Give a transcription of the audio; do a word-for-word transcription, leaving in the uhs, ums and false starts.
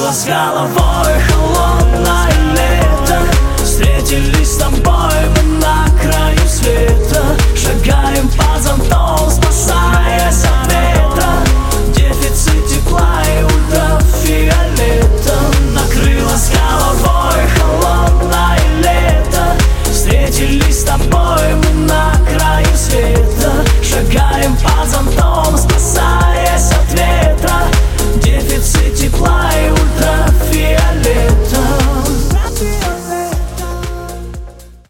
накрыло с головой холодное лето. Встретились с тобой мы на краю света.